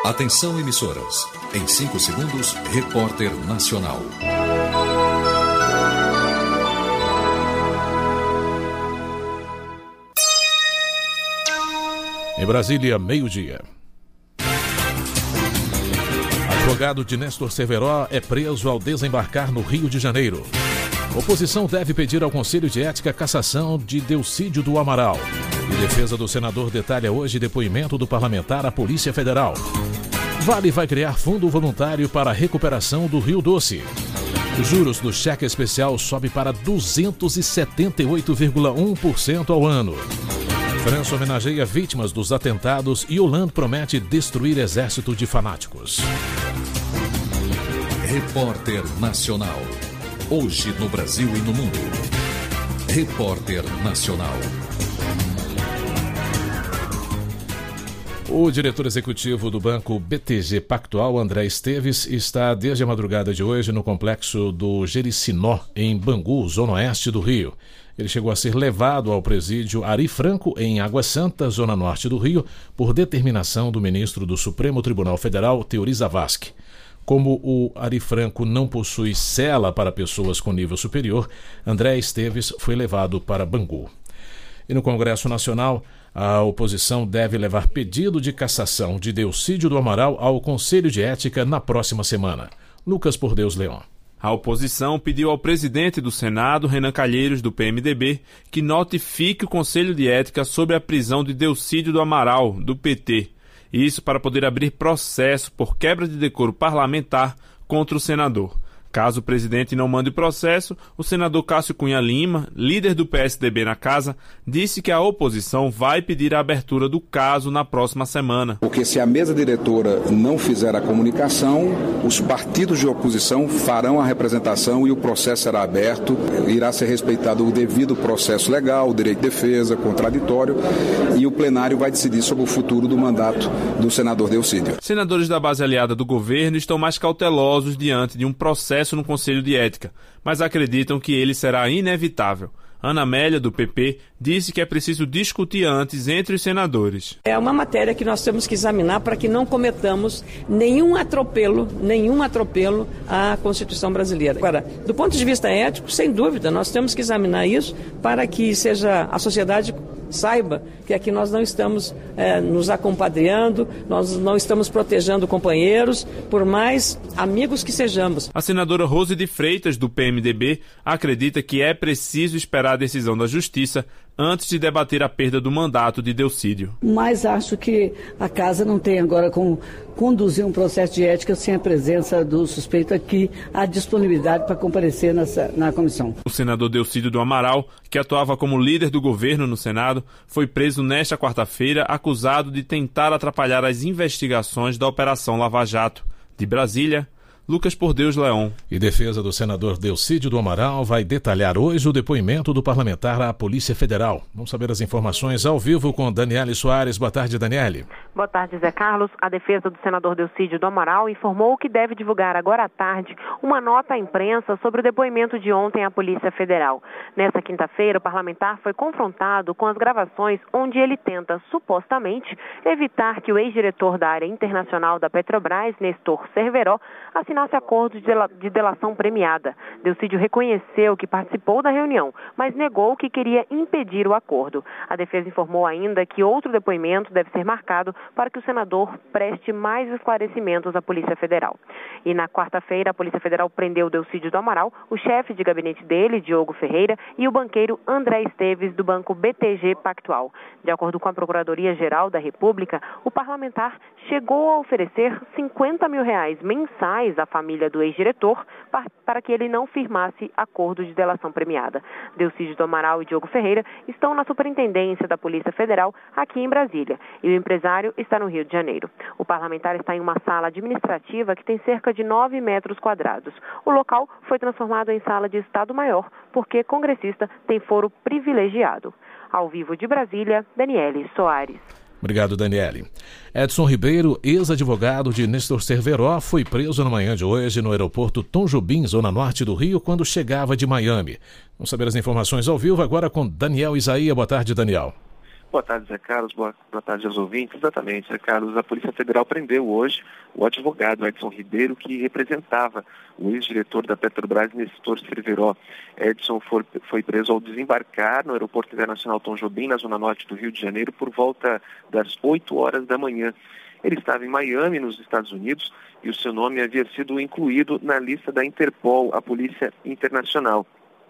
Atenção, emissoras. Em 5 segundos, Repórter Nacional. Em Brasília, meio-dia. Advogado de Néstor Cerveró é preso ao desembarcar no Rio de Janeiro. Oposição deve pedir ao Conselho de Ética cassação de Delcídio do Amaral. E defesa do senador detalha hoje depoimento do parlamentar à Polícia Federal. Vale vai criar fundo voluntário para a recuperação do Rio Doce. Os juros do cheque especial sobe para 278,1% ao ano. França homenageia vítimas dos atentados e Hollande promete destruir exército de fanáticos. Repórter Nacional. Hoje no Brasil e no mundo. Repórter Nacional. O diretor executivo do Banco BTG Pactual, André Esteves, está desde a madrugada de hoje no complexo do Jericinó, em Bangu, zona oeste do Rio. Ele chegou a ser levado ao presídio Ari Franco, em Água Santa, zona norte do Rio, por determinação do ministro do Supremo Tribunal Federal, Teori Zavascki. Como o Ari Franco não possui cela para pessoas com nível superior, André Esteves foi levado para Bangu. E no Congresso Nacional, a oposição deve levar pedido de cassação de Delcídio do Amaral ao Conselho de Ética na próxima semana. Lucas Por Deus Leão. A oposição pediu ao presidente do Senado, Renan Calheiros, do PMDB, que notifique o Conselho de Ética sobre a prisão de Delcídio do Amaral, do PT. Isso para poder abrir processo por quebra de decoro parlamentar contra o senador. Caso o presidente não mande o processo, o senador Cássio Cunha Lima, líder do PSDB na casa, disse que a oposição vai pedir a abertura do caso na próxima semana. Porque se a mesa diretora não fizer a comunicação, os partidos de oposição farão a representação e o processo será aberto, irá ser respeitado o devido processo legal, o direito de defesa, contraditório, e o plenário vai decidir sobre o futuro do mandato do senador Delcídio. Senadores da base aliada do governo estão mais cautelosos diante de um processo no Conselho de Ética, mas acreditam que ele será inevitável. Ana Amélia, do PP, disse que é preciso discutir antes entre os senadores. É uma matéria que nós temos que examinar para que não cometamos nenhum atropelo à Constituição brasileira. Agora, do ponto de vista ético, sem dúvida, nós temos que examinar isso para que a sociedade saiba que aqui nós não estamos nos acompadreando, nós não estamos protegendo companheiros, por mais amigos que sejamos. A senadora Rose de Freitas, do PMDB, acredita que é preciso esperar a decisão da Justiça antes de debater a perda do mandato de Delcídio. Mas acho que a casa não tem agora como conduzir um processo de ética sem a presença do suspeito aqui, a disponibilidade para comparecer na comissão. O senador Delcídio do Amaral, que atuava como líder do governo no Senado, foi preso nesta quarta-feira acusado de tentar atrapalhar as investigações da Operação Lava Jato. De Brasília, Lucas Por Deus Leão. E defesa do senador Delcídio do Amaral vai detalhar hoje o depoimento do parlamentar à Polícia Federal. Vamos saber as informações ao vivo com Daniele Soares. Boa tarde, Daniele. Boa tarde, Zé Carlos. A defesa do senador Delcídio do Amaral informou que deve divulgar agora à tarde uma nota à imprensa sobre o depoimento de ontem à Polícia Federal. Nessa quinta-feira, o parlamentar foi confrontado com as gravações onde ele tenta, supostamente, evitar que o ex-diretor da área internacional da Petrobras, Néstor Cerveró, assinasse acordo de delação premiada. Delcídio reconheceu que participou da reunião, mas negou que queria impedir o acordo. A defesa informou ainda que outro depoimento deve ser marcado para que o senador preste mais esclarecimentos à Polícia Federal. E na quarta-feira, a Polícia Federal prendeu Delcídio do Amaral, o chefe de gabinete dele, Diogo Ferreira, e o banqueiro André Esteves, do Banco BTG Pactual. De acordo com a Procuradoria-Geral da República, o parlamentar chegou a oferecer R$50 mil mensais à família do ex-diretor para que ele não firmasse acordo de delação premiada. Delcídio do Amaral e Diogo Ferreira estão na Superintendência da Polícia Federal aqui em Brasília e o empresário está no Rio de Janeiro. O parlamentar está em uma sala administrativa que tem cerca de 9 metros quadrados. O local foi transformado em sala de Estado-Maior porque congressista tem foro privilegiado. Ao vivo de Brasília, Daniele Soares. Obrigado, Daniele. Edson Ribeiro, ex-advogado de Néstor Cerveró, foi preso na manhã de hoje no aeroporto Tom Jobim, zona norte do Rio, quando chegava de Miami. Vamos saber as informações ao vivo agora com Daniel Isaia. Boa tarde, Daniel. Boa tarde, Zé Carlos. Boa tarde aos ouvintes. Exatamente, Zé Carlos. A Polícia Federal prendeu hoje o advogado Edson Ribeiro, que representava o ex-diretor da Petrobras, Nestor Cerveró. Edson foi preso ao desembarcar no Aeroporto Internacional Tom Jobim, na zona norte do Rio de Janeiro, por volta das 8 horas da manhã. Ele estava em Miami, nos Estados Unidos, e o seu nome havia sido incluído na lista da Interpol, a Polícia Internacional.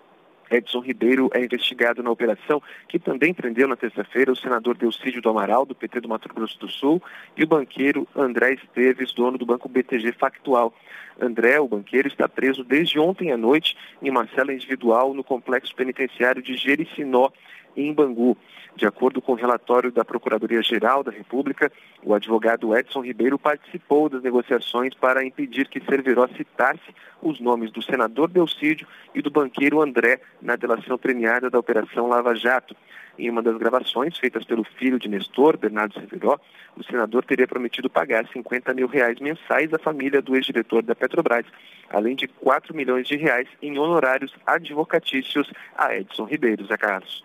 Edson Ribeiro é investigado na operação, que também prendeu na terça-feira o senador Delcídio do Amaral, do PT do Mato Grosso do Sul, e o banqueiro André Esteves, dono do banco BTG Pactual. André, o banqueiro, está preso desde ontem à noite em uma cela individual no complexo penitenciário de Jericinó, em Bangu. De acordo com o relatório da Procuradoria-Geral da República, o advogado Edson Ribeiro participou das negociações para impedir que Cerveró citasse os nomes do senador Delcídio e do banqueiro André na delação premiada da Operação Lava Jato. Em uma das gravações feitas pelo filho de Nestor, Bernardo Cerveró, o senador teria prometido pagar R$50 mil mensais à família do ex-diretor da Petrobras, além de R$4 milhões em honorários advocatícios a Edson Ribeiro. Zé Carlos.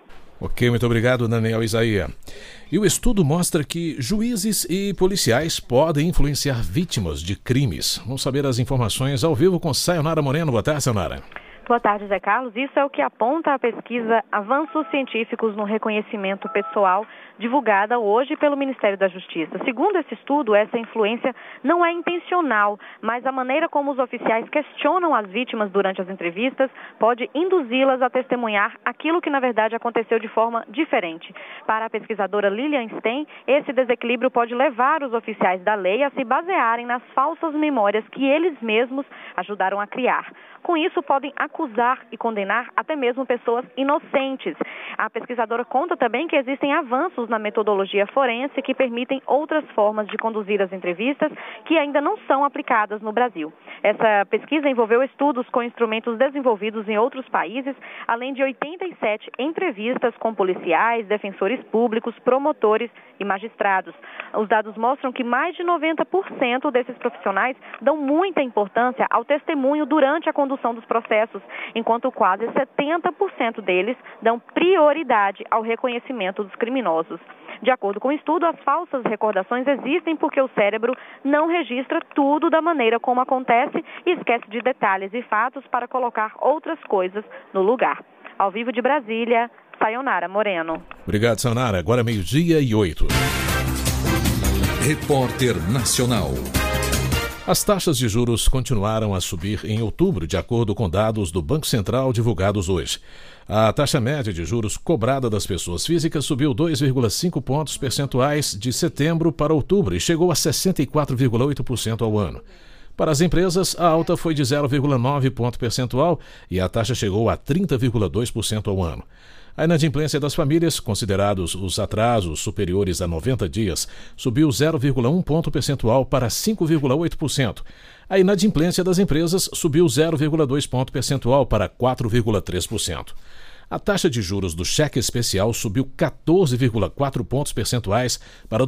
Ok, muito obrigado, Daniel Isaia. E o estudo mostra que juízes e policiais podem influenciar vítimas de crimes. Vamos saber as informações ao vivo com Sayonara Moreno. Boa tarde, Sayonara. Boa tarde, Zé Carlos. Isso é o que aponta a pesquisa Avanços Científicos no Reconhecimento Pessoal, divulgada hoje pelo Ministério da Justiça. Segundo esse estudo, essa influência não é intencional, mas a maneira como os oficiais questionam as vítimas durante as entrevistas pode induzi-las a testemunhar aquilo que, na verdade, aconteceu de forma diferente. Para a pesquisadora Lilian Stein, esse desequilíbrio pode levar os oficiais da lei a se basearem nas falsas memórias que eles mesmos ajudaram a criar. Com isso, podem acusar e condenar até mesmo pessoas inocentes. A pesquisadora conta também que existem avanços na metodologia forense que permitem outras formas de conduzir as entrevistas que ainda não são aplicadas no Brasil. Essa pesquisa envolveu estudos com instrumentos desenvolvidos em outros países, além de 87 entrevistas com policiais, defensores públicos, promotores e magistrados. Os dados mostram que mais de 90% desses profissionais dão muita importância ao testemunho durante a condução dos processos, enquanto quase 70% deles dão prioridade ao reconhecimento dos criminosos. De acordo com o estudo, as falsas recordações existem porque o cérebro não registra tudo da maneira como acontece e esquece de detalhes e fatos para colocar outras coisas no lugar. Ao vivo de Brasília, Sayonara Moreno. Obrigado, Sayonara. Agora 12:08. Repórter Nacional. As taxas de juros continuaram a subir em outubro, de acordo com dados do Banco Central divulgados hoje. A taxa média de juros cobrada das pessoas físicas subiu 2,5 pontos percentuais de setembro para outubro e chegou a 64,8% ao ano. Para as empresas, a alta foi de 0,9 ponto percentual e a taxa chegou a 30,2% ao ano. A inadimplência das famílias, considerados os atrasos superiores a 90 dias, subiu 0,1 ponto percentual para 5,8%. A inadimplência das empresas subiu 0,2 ponto percentual para 4,3%. A taxa de juros do cheque especial subiu 14,4 pontos percentuais para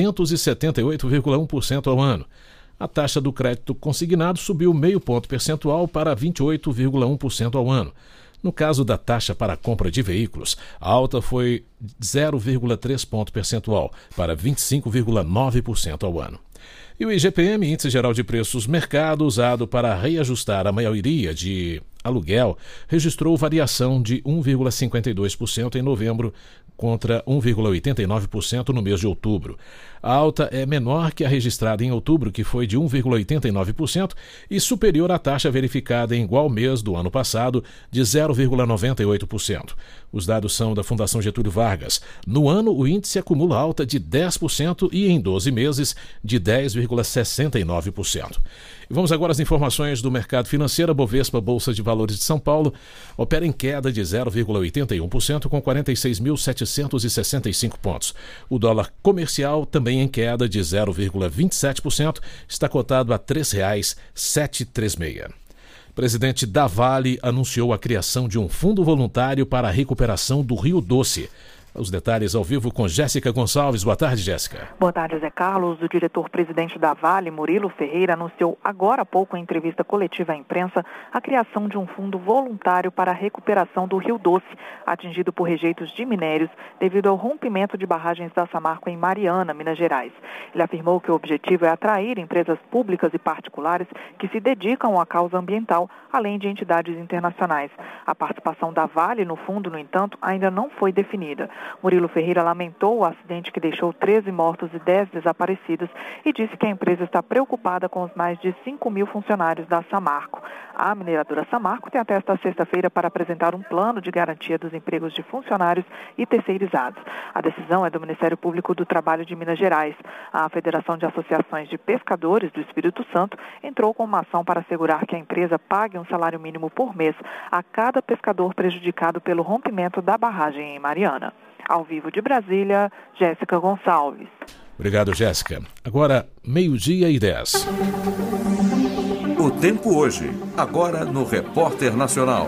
278,1% ao ano. A taxa do crédito consignado subiu meio ponto percentual para 28,1% ao ano. No caso da taxa para a compra de veículos, a alta foi 0,3 ponto percentual para 25,9% ao ano. E o IGPM, Índice Geral de Preços Mercado, usado para reajustar a maioria de aluguel, registrou variação de 1,52% em novembro contra 1,89% no mês de outubro. A alta é menor que a registrada em outubro, que foi de 1,89%, e superior à taxa verificada em igual mês do ano passado, de 0,98%. Os dados são da Fundação Getúlio Vargas. No ano, o índice acumula alta de 10% e em 12 meses de 10,69%. E vamos agora às informações do mercado financeiro. A Bovespa, Bolsa de Valores de São Paulo, opera em queda de 0,81% com 46.765 pontos. O dólar comercial também em queda de 0,27%, está cotado a R$ 3,736. Presidente da Vale anunciou a criação de um fundo voluntário para a recuperação do Rio Doce. Os detalhes ao vivo com Jéssica Gonçalves. Boa tarde, Jéssica. Boa tarde, Zé Carlos. O diretor-presidente da Vale, Murilo Ferreira, anunciou agora há pouco em entrevista coletiva à imprensa a criação de um fundo voluntário para a recuperação do Rio Doce, atingido por rejeitos de minérios devido ao rompimento de barragens da Samarco em Mariana, Minas Gerais. Ele afirmou que o objetivo é atrair empresas públicas e particulares que se dedicam à causa ambiental, além de entidades internacionais. A participação da Vale no fundo, no entanto, ainda não foi definida. Murilo Ferreira lamentou o acidente que deixou 13 mortos e 10 desaparecidos e disse que a empresa está preocupada com os mais de 5 mil funcionários da Samarco. A mineradora Samarco tem até esta sexta-feira para apresentar um plano de garantia dos empregos de funcionários e terceirizados. A decisão é do Ministério Público do Trabalho de Minas Gerais. A Federação de Associações de Pescadores do Espírito Santo entrou com uma ação para assegurar que a empresa pague um salário mínimo por mês a cada pescador prejudicado pelo rompimento da barragem em Mariana. Ao vivo de Brasília, Jéssica Gonçalves. Obrigado, Jéssica. Agora, 12:10. O tempo hoje, agora no Repórter Nacional.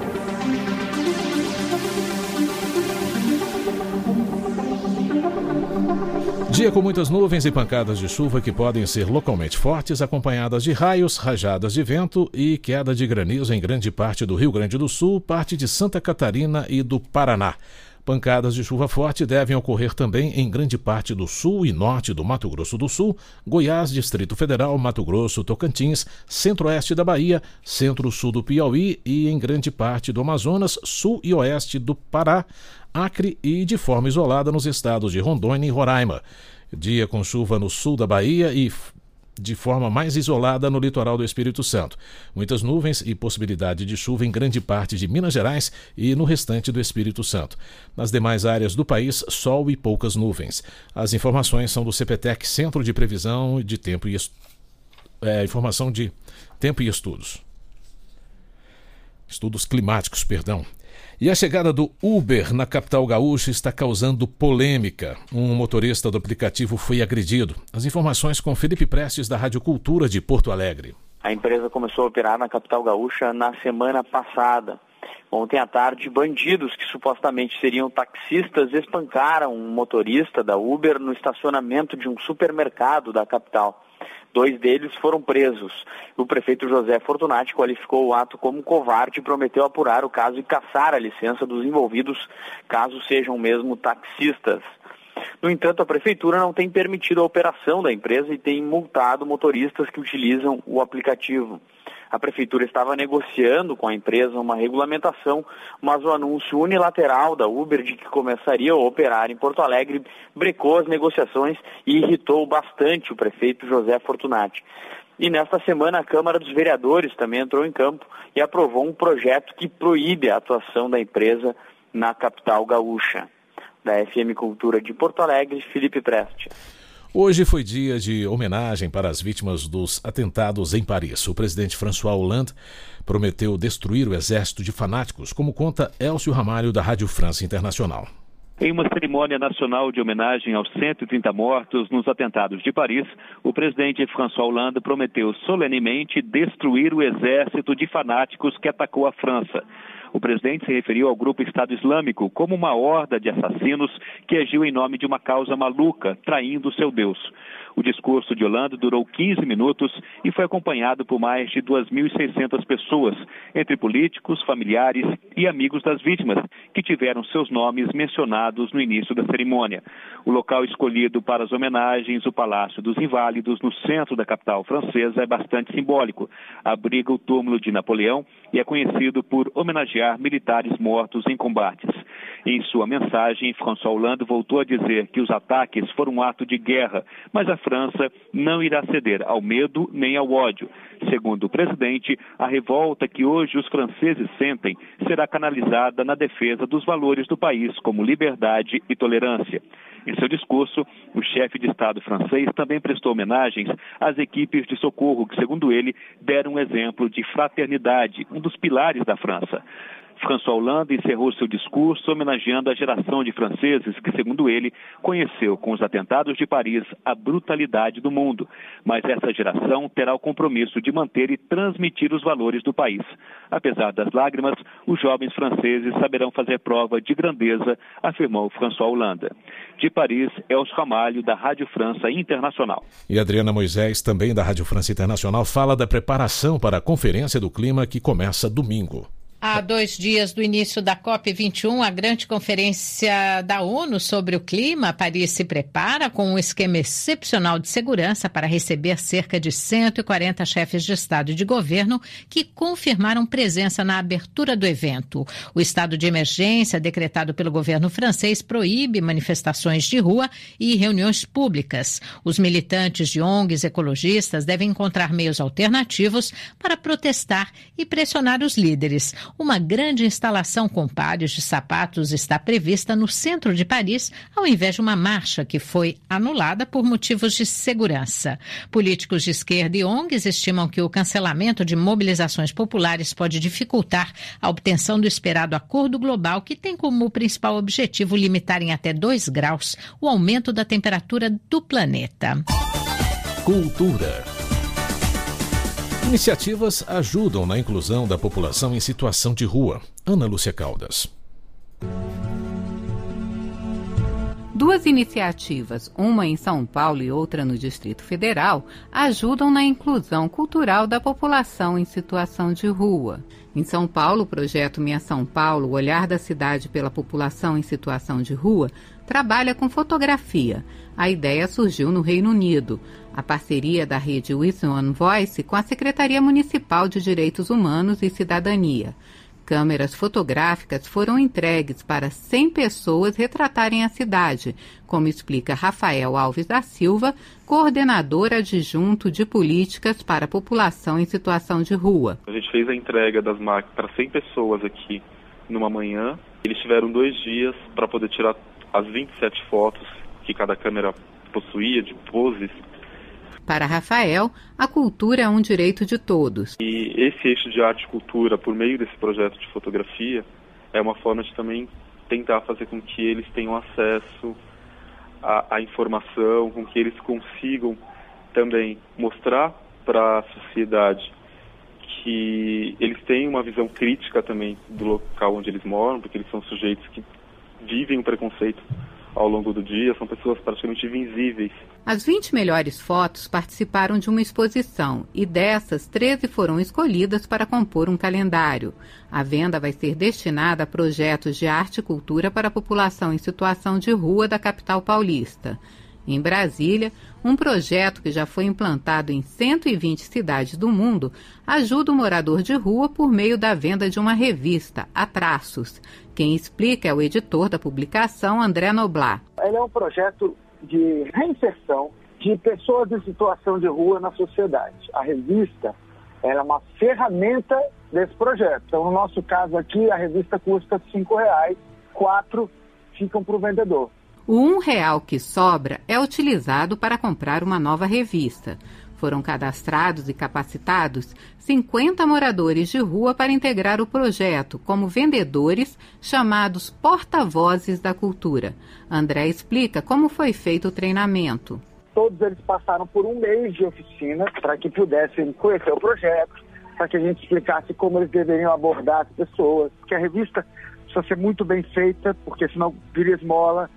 Dia com muitas nuvens e pancadas de chuva que podem ser localmente fortes, acompanhadas de raios, rajadas de vento e queda de granizo em grande parte do Rio Grande do Sul, parte de Santa Catarina e do Paraná. Pancadas de chuva forte devem ocorrer também em grande parte do sul e norte do Mato Grosso do Sul, Goiás, Distrito Federal, Mato Grosso, Tocantins, centro-oeste da Bahia, centro-sul do Piauí e em grande parte do Amazonas, sul e oeste do Pará, Acre e de forma isolada nos estados de Rondônia e Roraima. Dia com chuva no sul da Bahia e de forma mais isolada no litoral do Espírito Santo. Muitas nuvens e possibilidade de chuva em grande parte de Minas Gerais e no restante do Espírito Santo. Nas demais áreas do país, sol e poucas nuvens. As informações são do CPTEC, Centro de Previsão de Tempo e Informação de Tempo e Estudos. Estudos climáticos, perdão. E a chegada do Uber na capital gaúcha está causando polêmica. Um motorista do aplicativo foi agredido. As informações com Felipe Prestes, da Rádio Cultura de Porto Alegre. A empresa começou a operar na capital gaúcha na semana passada. Ontem à tarde, bandidos que supostamente seriam taxistas espancaram um motorista da Uber no estacionamento de um supermercado da capital. 2 deles foram presos. O prefeito José Fortunati qualificou o ato como covarde e prometeu apurar o caso e cassar a licença dos envolvidos, caso sejam mesmo taxistas. No entanto, a prefeitura não tem permitido a operação da empresa e tem multado motoristas que utilizam o aplicativo. A prefeitura estava negociando com a empresa uma regulamentação, mas o anúncio unilateral da Uber de que começaria a operar em Porto Alegre brecou as negociações e irritou bastante o prefeito José Fortunati. E nesta semana a Câmara dos Vereadores também entrou em campo e aprovou um projeto que proíbe a atuação da empresa na capital gaúcha. Da FM Cultura de Porto Alegre, Felipe Prestes. Hoje foi dia de homenagem para as vítimas dos atentados em Paris. O presidente François Hollande prometeu destruir o exército de fanáticos, como conta Elcio Ramalho, da Rádio France Internacional. Em uma cerimônia nacional de homenagem aos 130 mortos nos atentados de Paris, o presidente François Hollande prometeu solenemente destruir o exército de fanáticos que atacou a França. O presidente se referiu ao grupo Estado Islâmico como uma horda de assassinos que agiu em nome de uma causa maluca, traindo seu Deus. O discurso de Hollande durou 15 minutos e foi acompanhado por mais de 2.600 pessoas, entre políticos, familiares e amigos das vítimas, que tiveram seus nomes mencionados no início da cerimônia. O local escolhido para as homenagens, o Palácio dos Inválidos, no centro da capital francesa, é bastante simbólico. Abriga o túmulo de Napoleão e é conhecido por homenagear militares mortos em combates. Em sua mensagem, François Hollande voltou a dizer que os ataques foram um ato de guerra, mas a França não irá ceder ao medo nem ao ódio. Segundo o presidente, a revolta que hoje os franceses sentem será canalizada na defesa dos valores do país, como liberdade e tolerância. Em seu discurso, o chefe de Estado francês também prestou homenagens às equipes de socorro que, segundo ele, deram um exemplo de fraternidade, um dos pilares da França. François Hollande encerrou seu discurso homenageando a geração de franceses que, segundo ele, conheceu com os atentados de Paris a brutalidade do mundo. Mas essa geração terá o compromisso de manter e transmitir os valores do país. Apesar das lágrimas, os jovens franceses saberão fazer prova de grandeza, afirmou François Hollande. De Paris, Elcio Ramalho, da Rádio França Internacional. E Adriana Moisés, também da Rádio França Internacional, fala da preparação para a Conferência do Clima que começa domingo. Há 2 dias do início da COP21, a grande conferência da ONU sobre o clima, Paris se prepara com um esquema excepcional de segurança para receber cerca de 140 chefes de Estado e de governo que confirmaram presença na abertura do evento. O estado de emergência decretado pelo governo francês proíbe manifestações de rua e reuniões públicas. Os militantes de ONGs ecologistas devem encontrar meios alternativos para protestar e pressionar os líderes. Uma grande instalação com palhos de sapatos está prevista no centro de Paris, ao invés de uma marcha que foi anulada por motivos de segurança. Políticos de esquerda e ONGs estimam que o cancelamento de mobilizações populares pode dificultar a obtenção do esperado acordo global, que tem como principal objetivo limitar em até 2 graus o aumento da temperatura do planeta. Cultura. Iniciativas ajudam na inclusão da população em situação de rua. Ana Lúcia Caldas. 2 iniciativas, uma em São Paulo e outra no Distrito Federal, ajudam na inclusão cultural da população em situação de rua. Em São Paulo, o projeto Minha São Paulo, o olhar da cidade pela população em situação de rua, trabalha com fotografia. A ideia surgiu no Reino Unido. A parceria da rede With One Voice com a Secretaria Municipal de Direitos Humanos e Cidadania. Câmeras fotográficas foram entregues para 100 pessoas retratarem a cidade, como explica Rafael Alves da Silva, coordenador adjunto de políticas para a população em situação de rua. A gente fez a entrega das máquinas para 100 pessoas aqui numa manhã. Eles tiveram 2 dias para poder tirar as 27 fotos que cada câmera possuía, de poses. Para Rafael, a cultura é um direito de todos. E esse eixo de arte e cultura, por meio desse projeto de fotografia, é uma forma de também tentar fazer com que eles tenham acesso à informação, com que eles consigam também mostrar para a sociedade que eles têm uma visão crítica também do local onde eles moram, porque eles são sujeitos que vivem o preconceito ao longo do dia, são pessoas praticamente invisíveis. As 20 melhores fotos participaram de uma exposição e dessas, 13 foram escolhidas para compor um calendário. A venda vai ser destinada a projetos de arte e cultura para a população em situação de rua da capital paulista. Em Brasília, um projeto que já foi implantado em 120 cidades do mundo ajuda o morador de rua por meio da venda de uma revista, A Traços. Quem explica é o editor da publicação, André Noblar. Ele é um projeto de reinserção de pessoas em situação de rua na sociedade. A revista ela é uma ferramenta desse projeto. Então, no nosso caso aqui, a revista custa R$5, 4 ficam para o vendedor. O R$1 que sobra é utilizado para comprar uma nova revista. Foram cadastrados e capacitados 50 moradores de rua para integrar o projeto como vendedores chamados porta-vozes da cultura. André explica como foi feito o treinamento. Todos eles passaram por 1 mês de oficina para que pudessem conhecer o projeto, para que a gente explicasse como eles deveriam abordar as pessoas. Porque a revista precisa ser muito bem feita, porque senão vira esmola.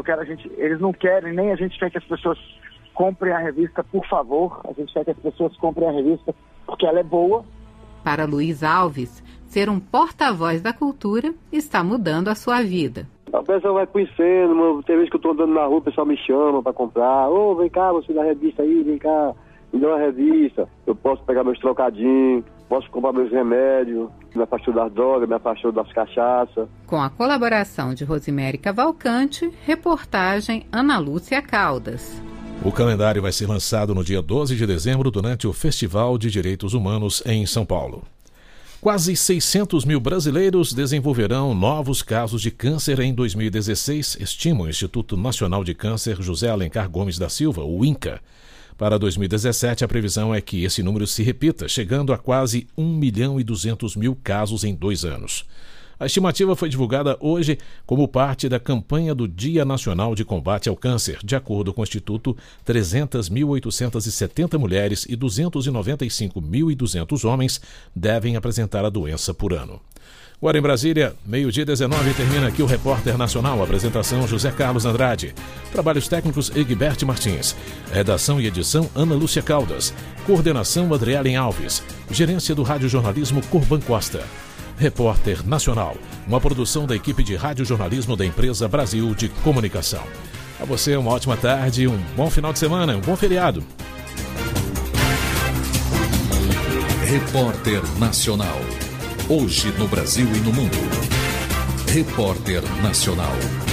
Eles não querem, nem a gente quer que as pessoas comprem a revista, por favor. A gente quer que as pessoas comprem a revista porque ela é boa. Para Luiz Alves, ser um porta-voz da cultura está mudando a sua vida. A pessoa vai conhecendo, tem vezes que eu estou andando na rua, o pessoal me chama para comprar. Vem cá, você da revista aí, vem cá, me dá uma revista. Eu posso pegar meus trocadinhos, posso comprar meus remédios, me afastou das drogas, me afastou das cachaças. Com a colaboração de Rosemary Cavalcante, reportagem Ana Lúcia Caldas. O calendário vai ser lançado no dia 12 de dezembro durante o Festival de Direitos Humanos em São Paulo. Quase 600 mil brasileiros desenvolverão novos casos de câncer em 2016, estima o Instituto Nacional de Câncer José Alencar Gomes da Silva, o INCA. Para 2017, a previsão é que esse número se repita, chegando a quase 1.200.000 casos em 2 anos. A estimativa foi divulgada hoje como parte da campanha do Dia Nacional de Combate ao Câncer. De acordo com o Instituto, 300.870 mulheres e 295.200 homens devem apresentar a doença por ano. Agora em Brasília, 12:19, termina aqui o Repórter Nacional. Apresentação José Carlos Andrade. Trabalhos técnicos Egberto Martins. Redação e edição Ana Lúcia Caldas. Coordenação Adrielen Alves. Gerência do Radiojornalismo Corban Costa. Repórter Nacional, uma produção da equipe de radiojornalismo da empresa Brasil de Comunicação. A você uma ótima tarde, um bom final de semana, um bom feriado. Repórter Nacional. Hoje no Brasil e no mundo. Repórter Nacional.